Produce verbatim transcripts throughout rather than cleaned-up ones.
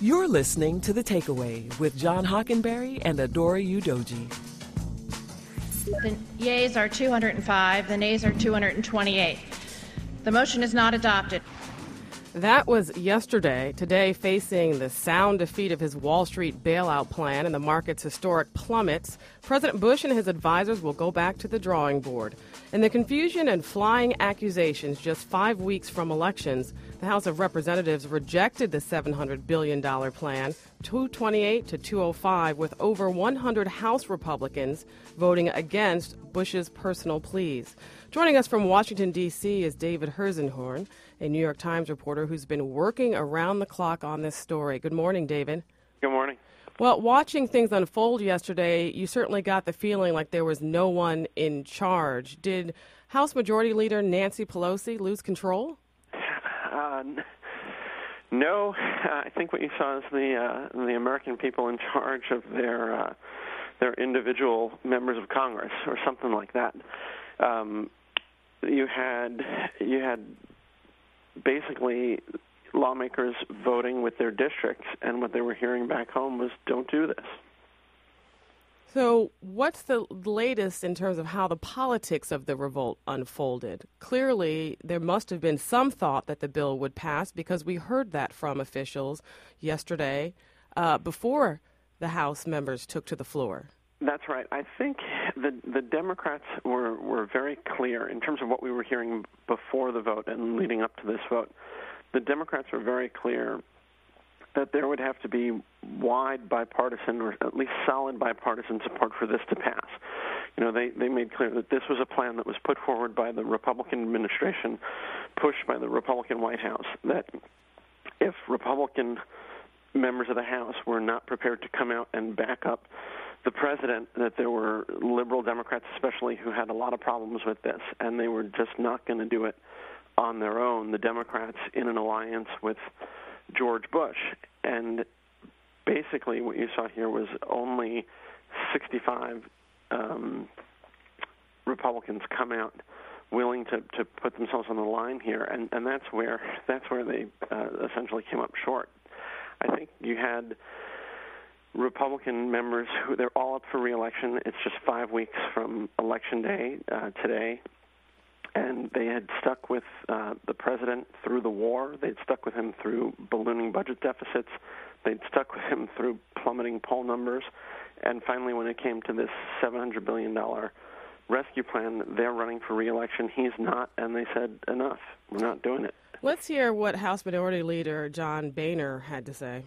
You're listening to The Takeaway with John Hockenberry and Adora Udoji. The yeas are two hundred five, the nays are two hundred twenty-eight. The motion is not adopted. That was yesterday. Today, facing the sound defeat of his Wall Street bailout plan and the market's historic plummets, President Bush and his advisors will go back to the drawing board. In the confusion and flying accusations just five weeks from elections, the House of Representatives rejected the seven hundred billion dollars plan, two twenty-eight to two oh five, with over one hundred House Republicans voting against Bush's personal pleas. Joining us from Washington, D C is David Herzenhorn, a New York Times reporter who's been working around the clock on this story. Good morning, David. Good morning. Well, watching things unfold yesterday, you certainly got the feeling like there was no one in charge. Did House Majority Leader Nancy Pelosi lose control? Uh, no. I think what you saw is the uh, the American people in charge of their uh, their individual members of Congress, or something like that. Um, you had you had basically lawmakers voting with their districts, and what they were hearing back home was, don't do this. So what's the latest in terms of how the politics of the revolt unfolded? Clearly, there must have been some thought that the bill would pass, because we heard that from officials yesterday uh, before the House members took to the floor. That's right. I think the the Democrats were, were very clear in terms of what we were hearing before the vote and leading up to this vote. The Democrats were very clear that there would have to be wide bipartisan, or at least solid bipartisan support for this to pass. You know, they, they made clear that this was a plan that was put forward by the Republican administration, pushed by the Republican White House, that if Republican members of the House were not prepared to come out and back up the president, that there were liberal Democrats especially who had a lot of problems with this, and they were just not going to do it on their own, the Democrats in an alliance with George Bush. And basically what you saw here was only sixty-five um, Republicans come out willing to, to put themselves on the line here, and, and that's where that's where they uh, essentially came up short. I think you had Republican members who, they're all up for re-election. It's just five weeks from Election Day uh, today, and they had stuck with uh, the president through the war. They'd stuck with him through ballooning budget deficits. They'd stuck with him through plummeting poll numbers. And finally, when it came to this seven hundred billion dollars rescue plan, they're running for re-election. He's not, and they said, enough. We're not doing it. Let's hear what House Minority Leader John Boehner had to say.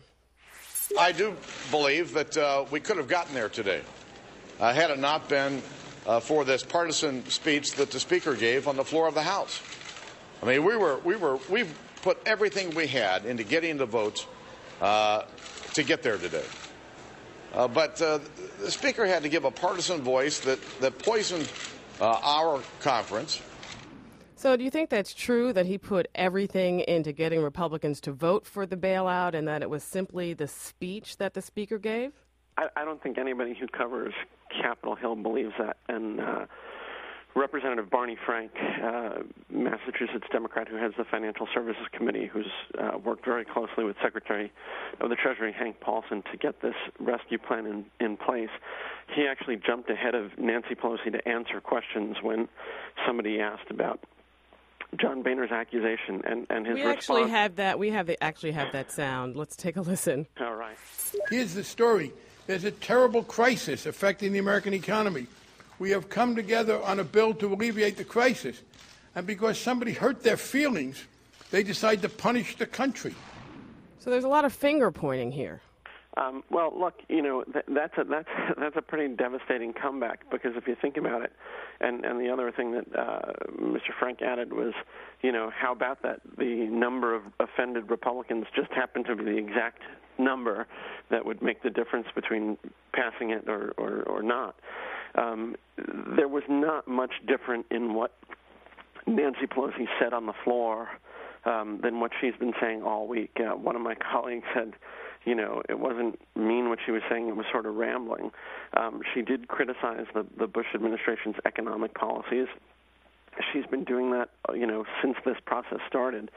I do believe that uh, we could have gotten there today uh, had it not been uh, for this partisan speech that the Speaker gave on the floor of the House. I mean, we were, we were, we've put everything we had into getting the votes uh, to get there today. Uh, but uh, the Speaker had to give a partisan voice that, that poisoned uh, our conference. So do you think that's true, that he put everything into getting Republicans to vote for the bailout, and that it was simply the speech that the Speaker gave? I, I don't think anybody who covers Capitol Hill believes that. And uh, Representative Barney Frank, uh, Massachusetts Democrat who heads the Financial Services Committee, who's uh, worked very closely with Secretary of the Treasury Hank Paulson to get this rescue plan in, in place, he actually jumped ahead of Nancy Pelosi to answer questions when somebody asked about John Boehner's accusation and, and his we response. We actually have that. We have the, actually have that sound. Let's take a listen. All right. Here's the story. There's a terrible crisis affecting the American economy. We have come together on a bill to alleviate the crisis. And because somebody hurt their feelings, they decide to punish the country. So there's a lot of finger pointing here. Um, well, look, you know, th- that's a that's that's a pretty devastating comeback, because if you think about it, and, and the other thing that uh, Mister Frank added was, you know, how about that the number of offended Republicans just happened to be the exact number that would make the difference between passing it or, or, or not. Um, there was not much different in what Nancy Pelosi said on the floor um, than what she's been saying all week. Uh, one of my colleagues said, you know, it wasn't mean what she was saying, it was sort of rambling. Um, she did criticize the, the Bush administration's economic policies. She's been doing that, you know, since this process started.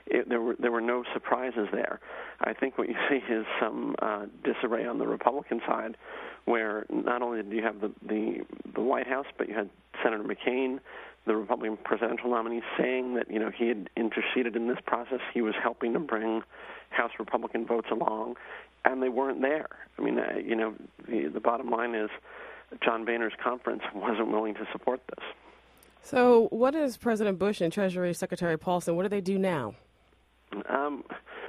it, there were there were no surprises there. I think what you see is some uh, disarray on the Republican side, where not only did you have the, the the White House, but you had Senator McCain, the Republican presidential nominee, saying that you know he had interceded in this process. He was helping to bring House Republican votes along, and they weren't there. I mean, uh, you know, the the bottom line is John Boehner's conference wasn't willing to support this. So, what is President Bush and Treasury Secretary Paulson? What do they do now? Um,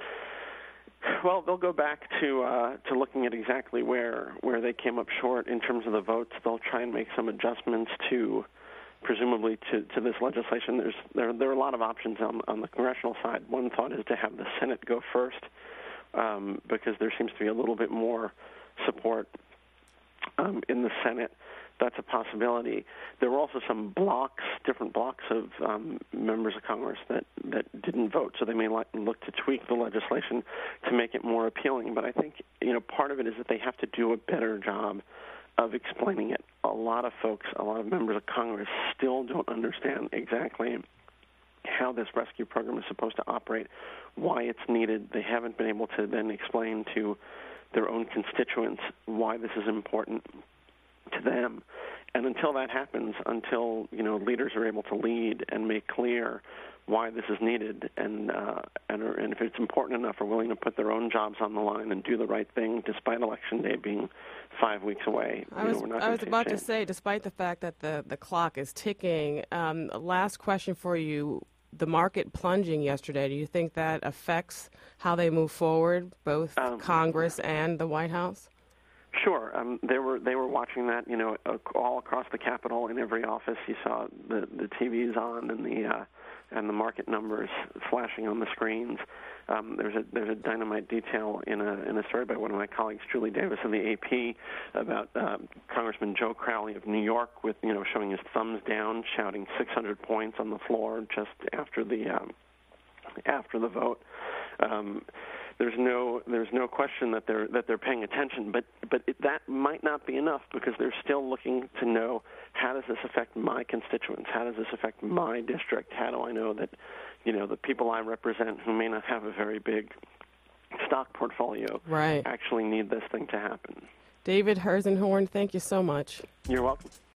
well, they'll go back to uh, to looking at exactly where where they came up short in terms of the votes. They'll try and make some adjustments to, presumably, to, to this legislation. There's there there are a lot of options on on the congressional side. One thought is to have the Senate go first, um, because there seems to be a little bit more support um, in the Senate. That's a possibility. There were also some blocks, different blocks of um, members of Congress that, that didn't vote, so they may like, look to tweak the legislation to make it more appealing. But I think, you know, part of it is that they have to do a better job of explaining it. A lot of folks, a lot of members of Congress still don't understand exactly how this rescue program is supposed to operate, why it's needed. They haven't been able to then explain to their own constituents why this is important to them. And until that happens, until you know leaders are able to lead and make clear why this is needed, and uh, and, are, and if it's important enough, are willing to put their own jobs on the line and do the right thing, despite Election Day being five weeks away. I was, know, I was about to say, despite the fact that the, the clock is ticking, um, last question for you. The market plunging yesterday, do you think that affects how they move forward, both um, Congress and the White House? Sure. Um, they were they were watching that, you know, all across the Capitol. In every office, you saw the, the T Vs on and the uh, and the market numbers flashing on the screens. Um, there's a there's a dynamite detail in a in a story by one of my colleagues, Julie Davis, of the A P, about uh, Congressman Joe Crowley of New York, with you know showing his thumbs down, shouting six hundred points on the floor just after the um, after the vote. Um, There's no there's no question that they're that they're paying attention, but but it, that might not be enough, because they're still looking to know, how does this affect my constituents? How does this affect my district? How do I know that, you know, the people I represent, who may not have a very big stock portfolio, right, actually need this thing to happen? David Herzenhorn, thank you so much. You're welcome.